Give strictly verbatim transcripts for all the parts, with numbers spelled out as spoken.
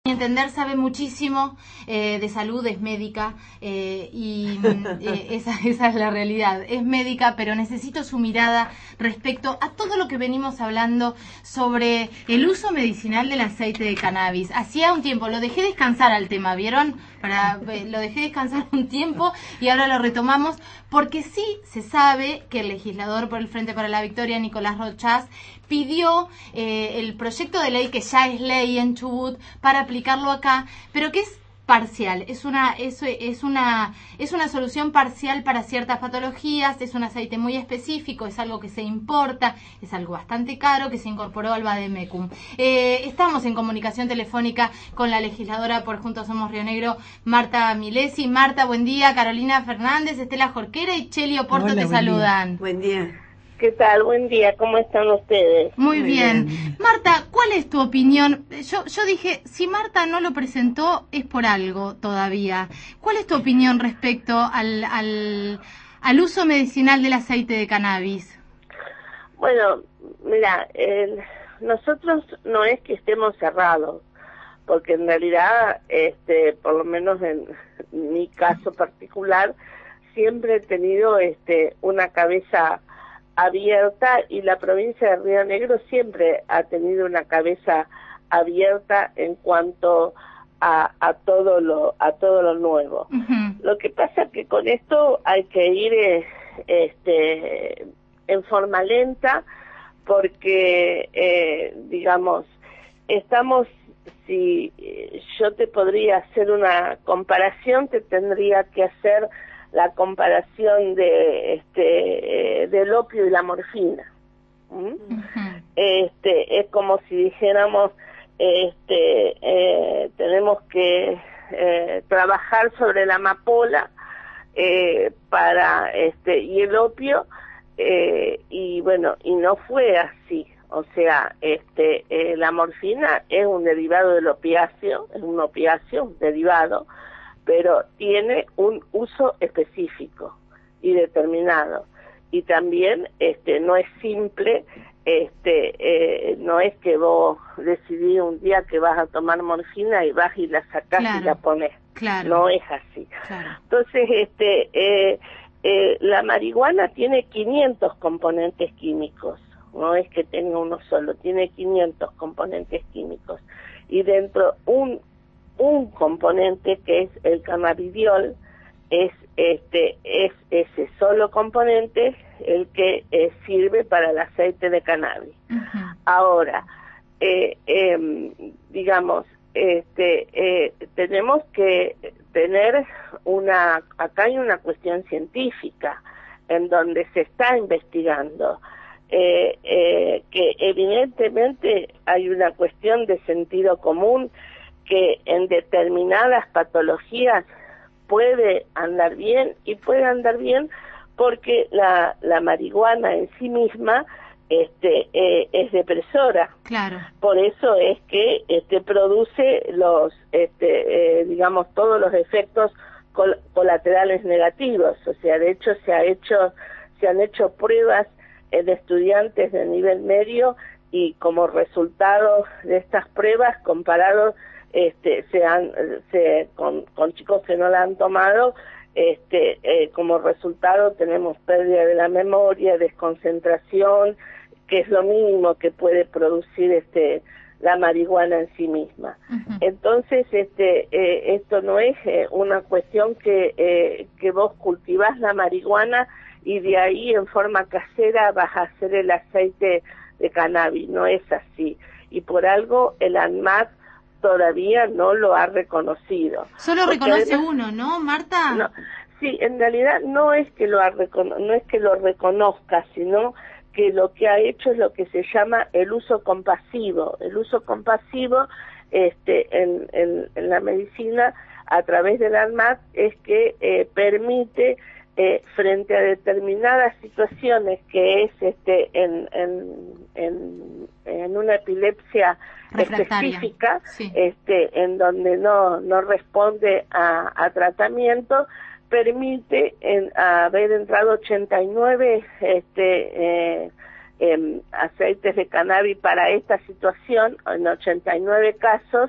mi entender sabe muchísimo eh, de salud, es médica eh, y eh, esa, esa es la realidad, es médica, pero necesito su mirada respecto a todo lo que venimos hablando sobre el uso medicinal del aceite de cannabis. Hacía un tiempo, lo dejé descansar al tema, ¿vieron? Para, eh, lo dejé descansar un tiempo y ahora lo retomamos porque sí se sabe que el legislador por el Frente para la Victoria, Nicolás Rochas, pidió eh, el proyecto de ley que ya es ley en Chubut para aplicarlo acá, pero que es parcial, es una es, es una es una solución parcial para ciertas patologías, es un aceite muy específico, es algo que se importa, es algo bastante caro que se incorporó al Vademecum. Eh, estamos en comunicación telefónica con la legisladora por Juntos Somos Río Negro, Marta Milesi. Marta, buen día. Carolina Fernández, Estela Jorquera y Cheli Oporto Hola, te buen saludan. Día. Buen día. ¿Qué tal? Buen día, ¿cómo están ustedes? Muy, Muy bien. bien. Marta, ¿cuál es tu opinión? Yo, yo dije, si Marta no lo presentó, es por algo todavía. ¿Cuál es tu opinión respecto al, al, al uso medicinal del aceite de cannabis? Bueno, mira, eh, nosotros no es que estemos cerrados, porque en realidad, este, por lo menos en mi caso particular, siempre he tenido este, una cabeza abierta y la provincia de Río Negro siempre ha tenido una cabeza abierta en cuanto a, a todo lo a todo lo nuevo. Uh-huh. Lo que pasa es que con esto hay que ir eh, este en forma lenta porque eh, digamos estamos si yo te podría hacer una comparación, te tendría que hacer la comparación de este del opio y la morfina. ¿Mm? Uh-huh. Este es como si dijéramos este eh, tenemos que eh, trabajar sobre la amapola eh, para este y el opio eh, y bueno y no fue así. O sea, este eh, la morfina es un derivado del opiáceo, es un opiáceo, un derivado, pero tiene un uso específico y determinado. Y también este no es simple, este eh, no es que vos decidís un día que vas a tomar morfina y vas y la sacás claro, y la pones. Claro. No es así. Claro. Entonces, este eh, eh, la marihuana tiene quinientos componentes químicos. No es que tenga uno solo, tiene quinientos componentes químicos. Y dentro un un componente que es el cannabidiol es este es ese solo componente el que eh, sirve para el aceite de cannabis. Uh-huh. Ahora eh, eh, digamos este eh, tenemos que tener una acá hay una cuestión científica en donde se está investigando eh, eh, que evidentemente hay una cuestión de sentido común que en determinadas patologías puede andar bien y puede andar bien porque la, la marihuana en sí misma este eh, es depresora. Claro. Por eso es que este produce los este eh, digamos todos los efectos col colaterales negativos. O sea, de hecho se ha hecho se han hecho pruebas eh, de estudiantes de nivel medio y como resultado de estas pruebas comparados este se han se con, con chicos que no la han tomado este eh, como resultado tenemos pérdida de la memoria, desconcentración, que es lo mínimo que puede producir este la marihuana en sí misma. Uh-huh. Entonces este eh, esto no es eh, una cuestión que eh, que vos cultivás la marihuana y de ahí en forma casera vas a hacer el aceite de cannabis, no es así, y por algo el ANMAT todavía no lo ha reconocido. Solo porque reconoce además, uno, ¿no, Marta? No, sí, en realidad no es que lo ha recono no es que lo reconozca, sino que lo que ha hecho es lo que se llama el uso compasivo. El uso compasivo este, en, en, en la medicina a través del ANMAT es que eh, permite eh, frente a determinadas situaciones que es este en en en, en una epilepsia específica, sí. este en donde no no responde a, a tratamiento, permite en, haber entrado ochenta y nueve este eh, eh, aceites de cannabis para esta situación en ochenta y nueve casos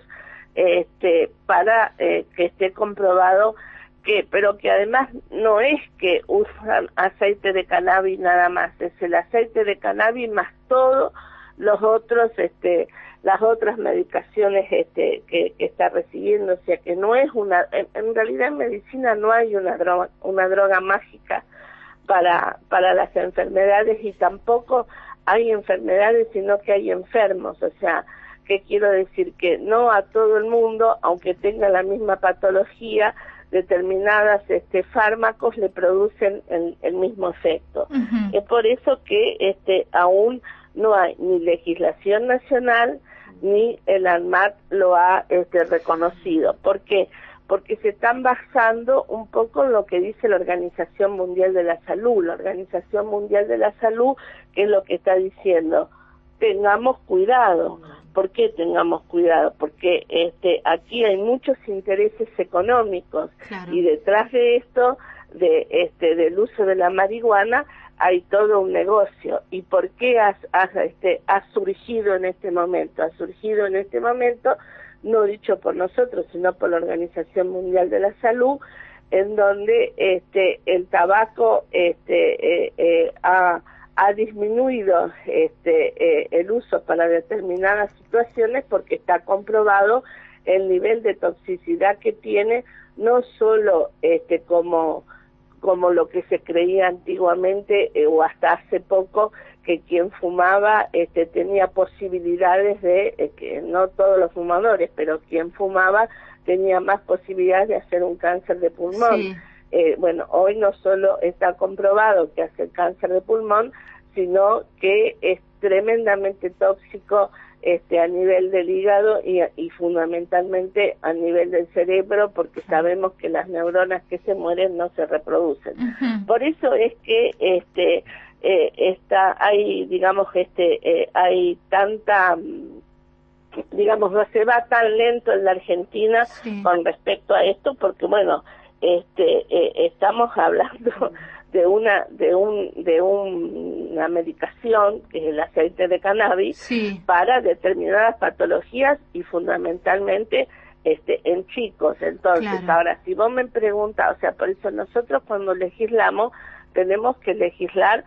este, para eh, que esté comprobado que, pero que además no es que usan aceite de cannabis nada más, es el aceite de cannabis más todos los otros, este, las otras medicaciones este, que, que está recibiendo, o sea que no es una, en, en realidad en medicina no hay una droga, una droga mágica para, para las enfermedades y tampoco hay enfermedades sino que hay enfermos, o sea, ¿qué quiero decir? Que no a todo el mundo, aunque tenga la misma patología, determinadas este, fármacos le producen el, el mismo efecto. Uh-huh. Es por eso que este, aún no hay ni legislación nacional, ni el ANMAT lo ha este, reconocido. ¿Por qué? Porque se están basando un poco en lo que dice la Organización Mundial de la Salud. La Organización Mundial de la Salud, ¿qué es lo que está diciendo? Tengamos cuidado. ¿Por qué tengamos cuidado? Porque este, aquí hay muchos intereses económicos, claro, y detrás de esto, de este, del uso de la marihuana, hay todo un negocio. ¿Y por qué ha, ha, este, ha surgido en este momento? Ha surgido en este momento, no dicho por nosotros, sino por la Organización Mundial de la Salud, en donde este, el tabaco este, eh, eh, ha... ha disminuido este, eh, el uso para determinadas situaciones porque está comprobado el nivel de toxicidad que tiene, no solo este, como, como lo que se creía antiguamente eh, o hasta hace poco, que quien fumaba este, tenía posibilidades de, eh, que no todos los fumadores, pero quien fumaba tenía más posibilidades de hacer un cáncer de pulmón. Sí. Eh, bueno, hoy no solo está comprobado que hace cáncer de pulmón, sino que es tremendamente tóxico este, a nivel del hígado y, y fundamentalmente a nivel del cerebro, porque sabemos que las neuronas que se mueren no se reproducen. Uh-huh. Por eso es que este, eh, está, hay, digamos, este, eh, hay tanta... digamos, no se va tan lento en la Argentina sí. con respecto a esto, porque bueno, este, eh, estamos hablando de una, de un, de un, una medicación que es el aceite de cannabis sí. para determinadas patologías y fundamentalmente este, en chicos. Entonces, claro. ahora si vos me preguntas, o sea, por eso nosotros cuando legislamos tenemos que legislar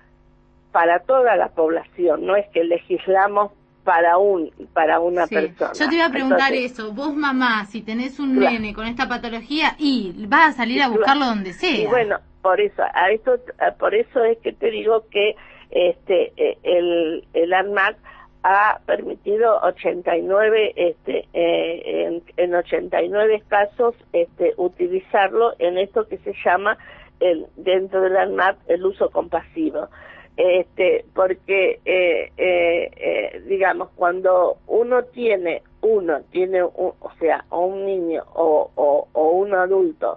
para toda la población, no es que legislamos para un para una sí. persona. Yo te iba a preguntar Entonces, eso, vos mamá, si tenés un claro. nene con esta patología y vas a salir a buscarlo donde sea. Y bueno, por eso, a esto, por eso es que te digo que este el el ANMAT ha permitido ochenta y nueve este eh, en, en ochenta y nueve casos este utilizarlo en esto que se llama el dentro del ANMAT el uso compasivo. Este, porque eh, eh, eh, digamos cuando uno tiene uno tiene un, o sea o un niño o, o, o un adulto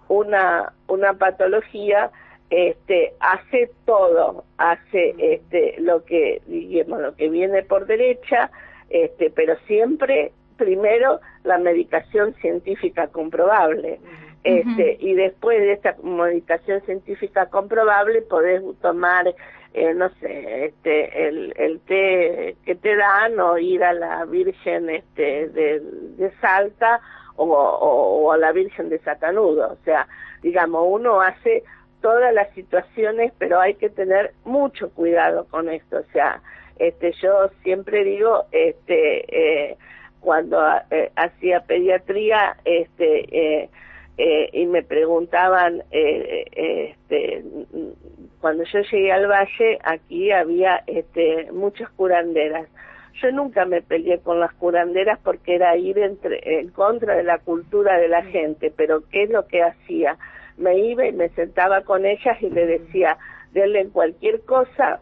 una una patología este hace todo hace este lo que digamos lo que viene por derecha este pero siempre primero la medicación científica comprobable. Este, uh-huh. y después de esta medicación científica comprobable podés tomar eh, no sé, este, el, el té que te dan o ir a la Virgen este, de, de Salta o, o, o a la Virgen de Satanudo. O sea, digamos, uno hace todas las situaciones, pero hay que tener mucho cuidado con esto. O sea, este, yo siempre digo, este, eh, cuando eh, hacía pediatría, este, eh, eh, y me preguntaban, eh, eh, este, cuando yo llegué al Valle, aquí había este, muchas curanderas. Yo nunca me peleé con las curanderas porque era ir entre, en contra de la cultura de la gente, pero ¿qué es lo que hacía? Me iba y me sentaba con ellas y le decía, denle cualquier cosa,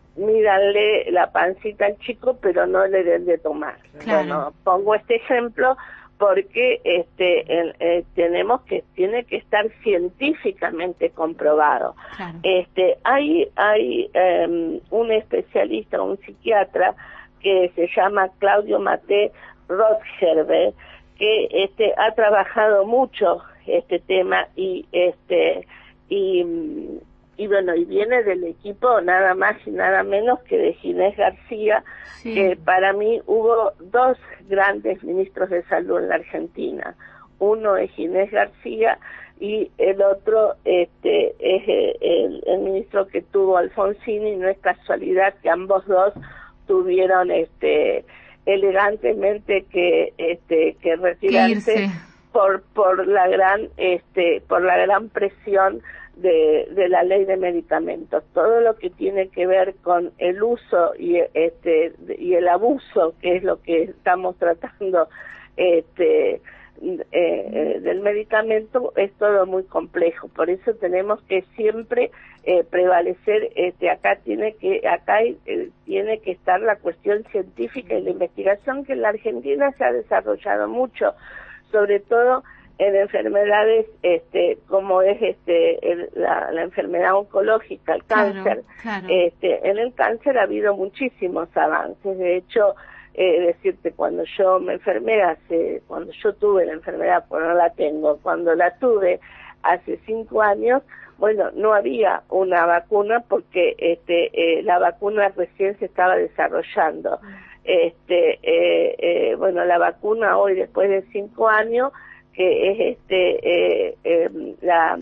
míranle la pancita al chico, pero no le den de tomar. Claro. Bueno, pongo este ejemplo porque este el, eh, tenemos que tiene que estar científicamente comprobado. Claro. Este hay hay um, un especialista, un psiquiatra que se llama Claudio Maté Rothscherber, que este ha trabajado mucho este tema y este y y bueno, y viene del equipo nada más y nada menos que de Ginés García, sí. que para mí hubo dos grandes ministros de salud en la Argentina. Uno es Ginés García y el otro este, es el, el ministro que tuvo Alfonsini. No es casualidad que ambos dos tuvieron este elegantemente que este que retirarse por por la gran este por la gran presión de, de la ley de medicamentos. Todo lo que tiene que ver con el uso y este y el abuso, que es lo que estamos tratando este eh, eh, del medicamento, es todo muy complejo. Por eso tenemos que siempre eh, prevalecer este acá tiene que acá eh, tiene que estar la cuestión científica y la investigación, que en la Argentina se ha desarrollado mucho, sobre todo en enfermedades este como es este el, la, la enfermedad oncológica, el cáncer. Claro, claro. Este en el cáncer ha habido muchísimos avances. De hecho, eh, decirte, cuando yo me enfermé hace cuando yo tuve la enfermedad, pues no la tengo, cuando la tuve hace cinco años, bueno, no había una vacuna porque este eh, la vacuna recién se estaba desarrollando. Este eh, eh, bueno, la vacuna hoy, después de cinco años, que es este eh, eh, la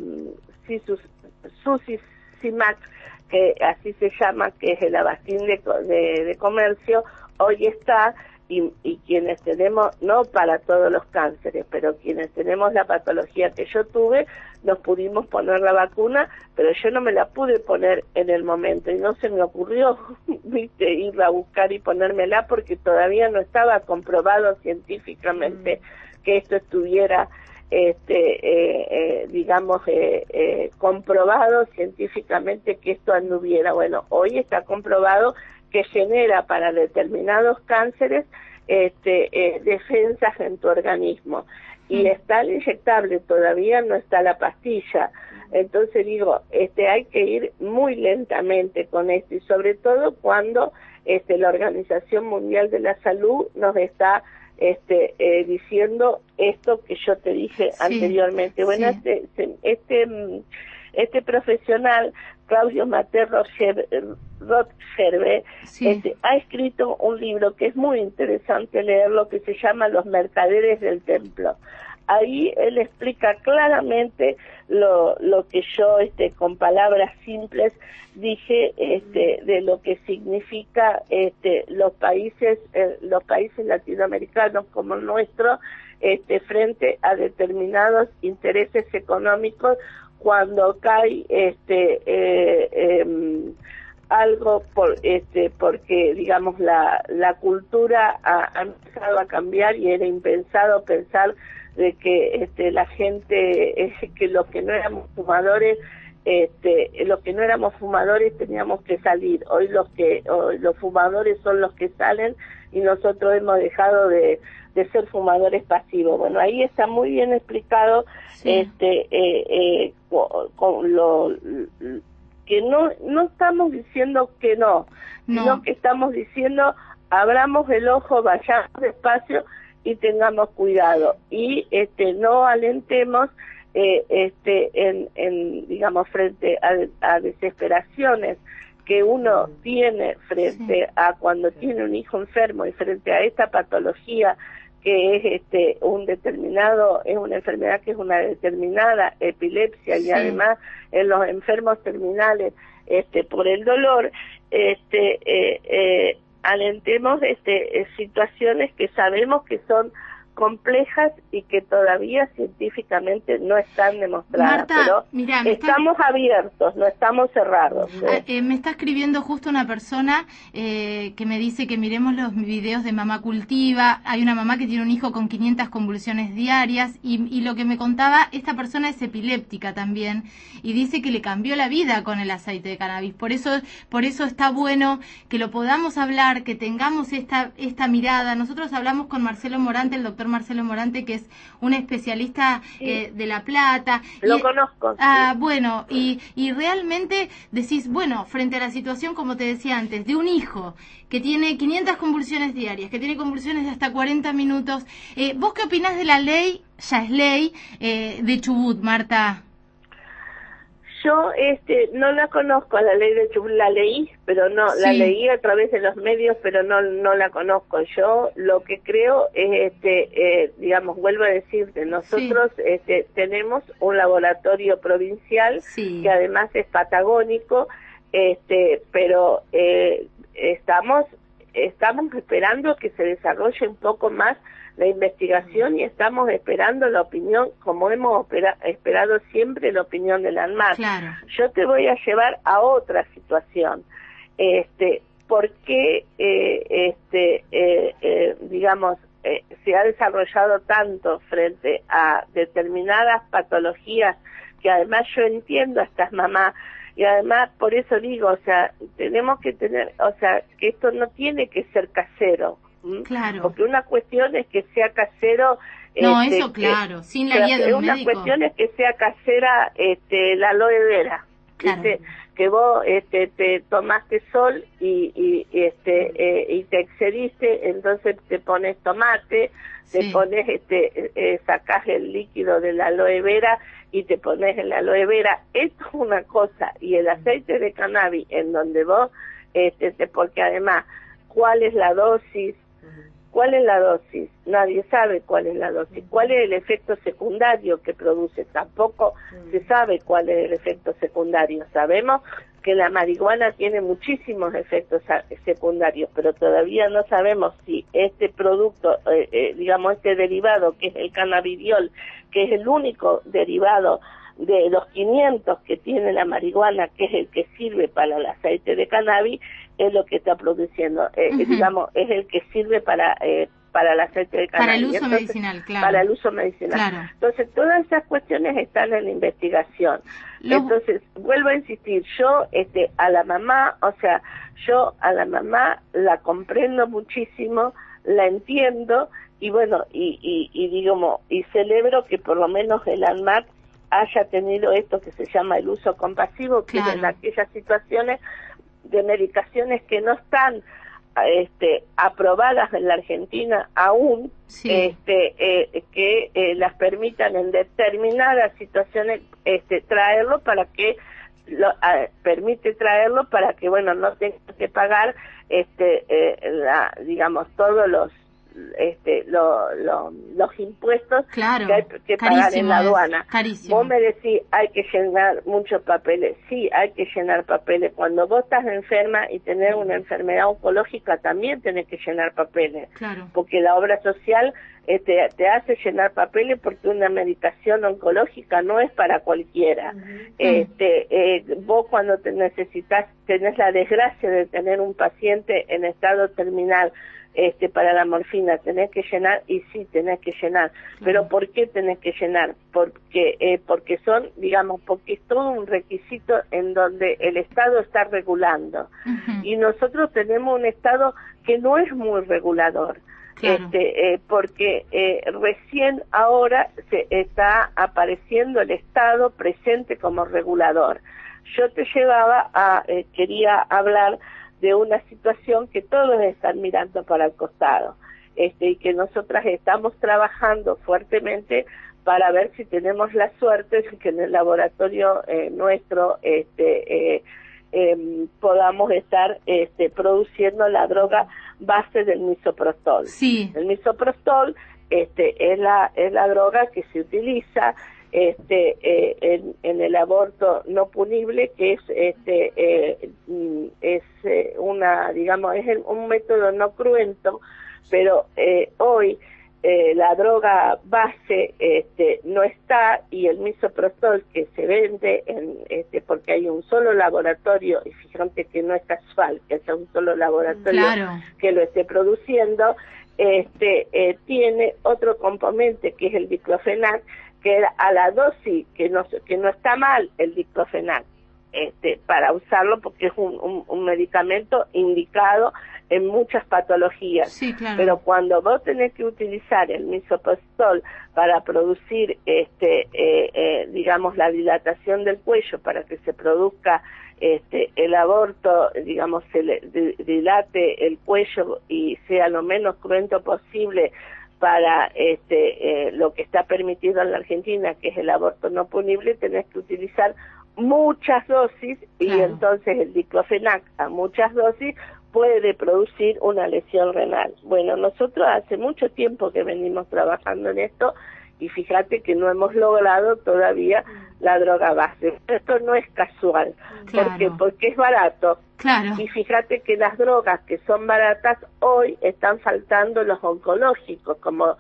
Susicimac, que así se llama, que es el Avastin de, de, de comercio, hoy está, y, y quienes tenemos, no para todos los cánceres, pero quienes tenemos la patología que yo tuve, nos pudimos poner la vacuna, pero yo no me la pude poner en el momento, y no se me ocurrió, viste, ir a buscar y ponérmela, porque todavía no estaba comprobado científicamente mm. que esto estuviera este eh, eh, digamos eh, eh, comprobado científicamente que esto anduviera. Bueno, hoy está comprobado que genera para determinados cánceres este eh, defensas en tu organismo, y está el inyectable, todavía no está la pastilla. Entonces digo, este hay que ir muy lentamente con esto, y sobre todo cuando este la Organización Mundial de la Salud nos está este eh, diciendo esto que yo te dije sí, anteriormente. Bueno, sí. este, este este profesional, Claudio Materro Rothschild, sí. este, ha escrito un libro que es muy interesante leerlo, que se llama Los Mercaderes del Templo. Ahí él explica claramente lo, lo que yo este, con palabras simples dije este, de lo que significa este, los países eh, los países latinoamericanos como el nuestro este, frente a determinados intereses económicos, cuando cae este eh, eh, algo por este porque digamos la la cultura ha, ha empezado a cambiar, y era impensado pensar de que este la gente eh, que los que no éramos fumadores este los que no éramos fumadores teníamos que salir. Hoy los que hoy los fumadores son los que salen, y nosotros hemos dejado de de ser fumadores pasivos. Bueno, ahí está muy bien explicado sí. este eh, eh, con, con lo que no no estamos diciendo que no, no, sino que estamos diciendo abramos el ojo, vayamos despacio y tengamos cuidado, y este no alentemos eh, este en, en digamos frente a, a desesperaciones que uno tiene frente sí. a cuando tiene un hijo enfermo, y frente a esta patología que es este un determinado, es una enfermedad que es una determinada epilepsia, sí. y además en los enfermos terminales este por el dolor, este eh, eh, alentemos este eh, situaciones que sabemos que son complejas y que todavía científicamente no están demostradas. Marta, pero mirá, estamos está... abiertos, no estamos cerrados. ¿eh? Ah, eh, me está escribiendo justo una persona eh, que me dice que miremos los videos de Mamá Cultiva. Hay una mamá que tiene un hijo con quinientas convulsiones diarias, y, y lo que me contaba, esta persona es epiléptica también, y dice que le cambió la vida con el aceite de cannabis. Por eso, por eso está bueno que lo podamos hablar, que tengamos esta, esta mirada. Nosotros hablamos con Marcelo Morante, el doctor Marcelo Morante, que es un especialista sí. eh, de La Plata. Lo y, conozco. Ah, sí. bueno, y, y realmente decís, bueno, frente a la situación, como te decía antes, de un hijo que tiene quinientas convulsiones diarias, que tiene convulsiones de hasta cuarenta minutos, eh, ¿vos qué opinás de la ley, ya es ley, eh, de Chubut, Marta? yo este no la conozco a la ley de Chubut, la leí, pero no, sí. la leí a través de los medios, pero no no la conozco. Yo lo que creo es, este eh, digamos, vuelvo a decirte, nosotros sí. este tenemos un laboratorio provincial sí. que además es patagónico, este pero eh, estamos estamos esperando que se desarrolle un poco más la investigación y estamos esperando la opinión, como hemos opera, esperado siempre, la opinión de la ANMAT. Claro. Yo te voy a llevar a otra situación. Este, ¿por qué, eh, este, eh, eh, digamos, eh, se ha desarrollado tanto frente a determinadas patologías que además yo entiendo a estas mamás? Y además, por eso digo, o sea, tenemos que tener, o sea, que esto no tiene que ser casero. Claro. Porque una cuestión es que sea casero. No, este, eso claro, que, sin la guía de un una médico. Una cuestión es que sea casera este, la aloe vera. Claro. ¿Viste? Que vos este, te tomaste sol y, y, y este eh, y te excediste, entonces te pones tomate, te sí. pones este eh, sacás el líquido de la aloe vera y te pones en la aloe vera. Esto es una cosa, y el aceite de cannabis en donde vos este te, porque además ¿cuál es la dosis? ¿Cuál es la dosis? Nadie sabe cuál es la dosis. ¿Cuál es el efecto secundario que produce? Tampoco se sabe cuál es el efecto secundario. Sabemos que la marihuana tiene muchísimos efectos secundarios, pero todavía no sabemos si este producto, eh, eh, digamos este derivado, que es el cannabidiol, que es el único derivado de los quinientos que tiene la marihuana, que es el que sirve para el aceite de cannabis, es lo que está produciendo, eh, uh-huh. digamos, es el que sirve para eh, para el aceite de cannabis. Para el uso Entonces, medicinal, claro. Para el uso medicinal. Claro. Entonces, todas esas cuestiones están en la investigación. Lo... Entonces, vuelvo a insistir, yo este a la mamá, o sea, yo a la mamá la comprendo muchísimo, la entiendo, y bueno, y, y, y digamos, y celebro que por lo menos el ANMAT haya tenido esto que se llama el uso compasivo, que claro. es en aquellas situaciones de medicaciones que no están este, aprobadas en la Argentina aún, sí. este, eh, que eh, las permitan en determinadas situaciones este, traerlo para que lo, eh, permite traerlo para que bueno no tengan que pagar este eh, la, digamos todos los este lo, lo, los impuestos claro, que hay que pagar en la aduana. Vos me decís, hay que llenar muchos papeles. Sí, hay que llenar papeles. Cuando vos estás enferma y tenés una enfermedad oncológica, también tenés que llenar papeles. Claro. Porque la obra social este, te hace llenar papeles, porque una medicación oncológica no es para cualquiera. Uh-huh. Este, eh, vos cuando te necesitas, tenés la desgracia de tener un paciente en estado terminal, este para la morfina tenés que llenar, y sí tenés que llenar, uh-huh. pero ¿por qué tenés que llenar? Porque eh, porque son, digamos, porque es todo un requisito en donde el Estado está regulando, uh-huh. y nosotros tenemos un Estado que no es muy regulador, claro. este eh, porque eh, recién ahora se está apareciendo el Estado presente como regulador. Yo te llevaba a, eh, quería hablar de una situación que todos están mirando para el costado, este, y que nosotras estamos trabajando fuertemente para ver si tenemos la suerte de que en el laboratorio eh, nuestro este, eh, eh, podamos estar este, produciendo la droga base del misoprostol. Sí. El misoprostol este, es la es la droga que se utiliza este eh, en, en el aborto no punible, que es este eh, es eh, una digamos es el, un método no cruento, pero eh, hoy eh, la droga base este no está, y el misoprostol que se vende en este porque hay un solo laboratorio, y fíjate que no es casual que sea un solo laboratorio claro. que lo esté produciendo, este eh, tiene otro componente que es el diclofenac, que a la dosis que no que no está mal el diclofenac este para usarlo, porque es un, un, un medicamento indicado en muchas patologías. Sí, claro. Pero cuando vos tenés que utilizar el misoprostol para producir este eh, eh, digamos la dilatación del cuello, para que se produzca este el aborto, digamos se le dilate el cuello y sea lo menos cruento posible para este eh, lo que está permitido en la Argentina, que es el aborto no punible, tenés que utilizar muchas dosis, y claro. entonces el diclofenac a muchas dosis puede producir una lesión renal. Bueno, nosotros hace mucho tiempo que venimos trabajando en esto, y fíjate que no hemos logrado todavía la droga base. Esto no es casual, claro. porque porque es barato. Claro. Y fíjate que las drogas que son baratas hoy están faltando los oncológicos, como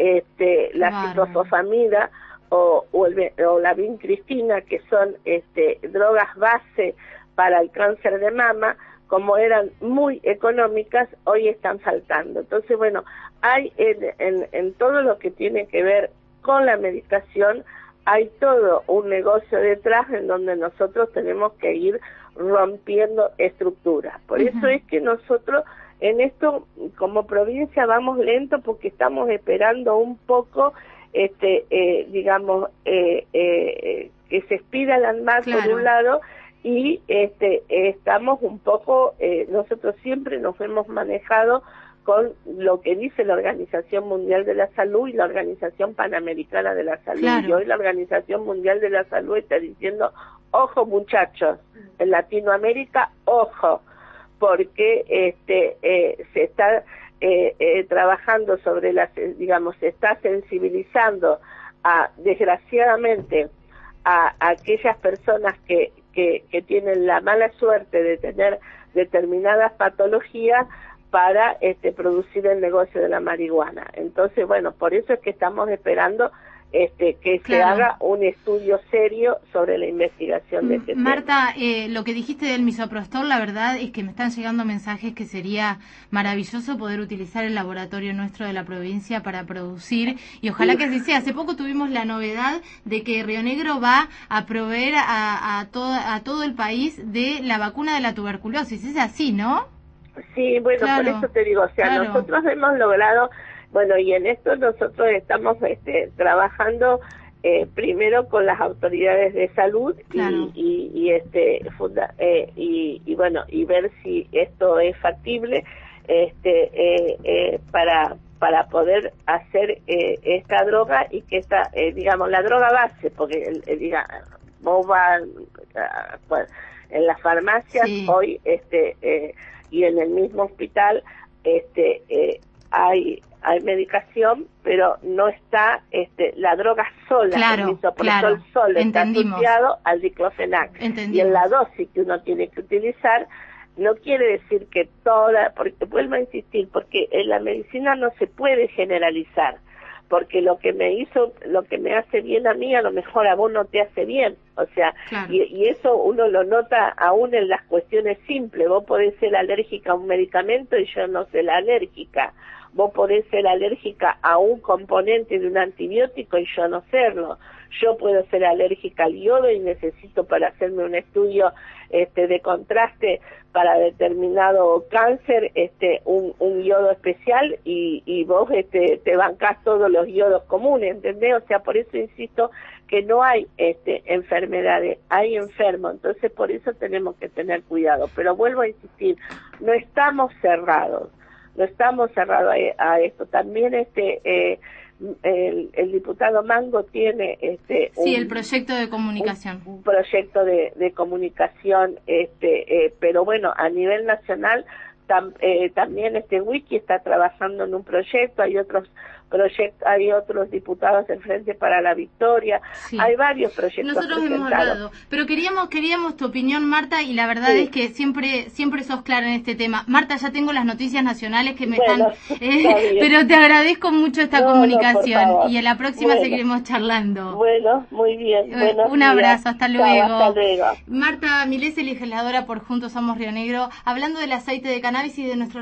este la Claro. ciclofosfamida o, o, el, o la vincristina, que son este drogas base para el cáncer de mama. Como eran muy económicas, hoy están faltando. Entonces, bueno, hay en, en, en todo lo que tiene que ver con la medicación, hay todo un negocio detrás en donde nosotros tenemos que ir rompiendo estructuras. Por uh-huh. eso es que nosotros en esto, como provincia, vamos lento porque estamos esperando un poco, este, eh, digamos, eh, eh, que se expida el ANMAT claro. por un lado, y este estamos un poco, eh, nosotros siempre nos hemos manejado con lo que dice la Organización Mundial de la Salud y la Organización Panamericana de la Salud. Claro. Y hoy la Organización Mundial de la Salud está diciendo, ojo muchachos, en Latinoamérica, ojo, porque este eh, se está eh, eh, trabajando sobre las, digamos, se está sensibilizando a, desgraciadamente, a, a aquellas personas que, que, que tienen la mala suerte de tener determinadas patologías para este, producir el negocio de la marihuana. Entonces, bueno, por eso es que estamos esperando este, que claro. se haga un estudio serio sobre la investigación de este Marta, tema. Eh, lo que dijiste del misoprostol, la verdad es que me están llegando mensajes que sería maravilloso poder utilizar el laboratorio nuestro de la provincia para producir, y ojalá sí. que así sea. Hace poco tuvimos la novedad de que Río Negro va a proveer a, a, todo, a todo el país de la vacuna de la tuberculosis. Es así, ¿no? Sí, bueno, claro, por eso te digo, o sea, claro. nosotros hemos logrado, bueno, y en esto nosotros estamos este, trabajando eh, primero con las autoridades de salud claro. y, y, y este funda, eh, y, y bueno, y ver si esto es factible este eh, eh, para para poder hacer eh, esta droga y que esta, eh, digamos, la droga base, porque el, el, diga, vos vas uh, pues, en las farmacias sí. hoy este eh, y en el mismo hospital este eh, hay hay medicación, pero no está este la droga sola, claro, el misoprostol claro. solo Entendimos. Está asociado al diclofenac. Entendimos. Y en la dosis que uno tiene que utilizar no quiere decir que toda, porque vuelvo a insistir, porque en la medicina no se puede generalizar, porque lo que me hizo, lo que me hace bien a mí, a lo mejor a vos no te hace bien, o sea, claro. y, y eso uno lo nota aún en las cuestiones simples. Vos podés ser alérgica a un medicamento y yo no soy la alérgica, vos podés ser alérgica a un componente de un antibiótico y yo no serlo, yo puedo ser alérgica al yodo y necesito para hacerme un estudio este de contraste para determinado cáncer este un, un yodo especial y, y vos este te bancás todos los yodos comunes, ¿entendés? O sea, por eso insisto que no hay este enfermedades, hay enfermos, entonces por eso tenemos que tener cuidado, pero vuelvo a insistir, no estamos cerrados, no estamos cerrados a, a esto, también este eh, El, el diputado Mango tiene este sí, un, el proyecto de comunicación un, un proyecto de, de comunicación este eh, pero bueno, a nivel nacional tam, eh, también este Wiki está trabajando en un proyecto, hay otros proyectos, hay otros diputados del Frente para la Victoria, sí. hay varios proyectos nosotros hemos hablado, pero queríamos queríamos tu opinión, Marta, y la verdad sí. es que siempre siempre sos clara en este tema. Marta, ya tengo las noticias nacionales que me bueno, están eh, pero te agradezco mucho esta no, comunicación no, y en la próxima bueno. seguiremos charlando. Bueno, muy bien. Eh, un abrazo, hasta luego. Chao, hasta luego. Marta Milesi, legisladora por Juntos Somos Río Negro, hablando del aceite de cannabis y de nuestro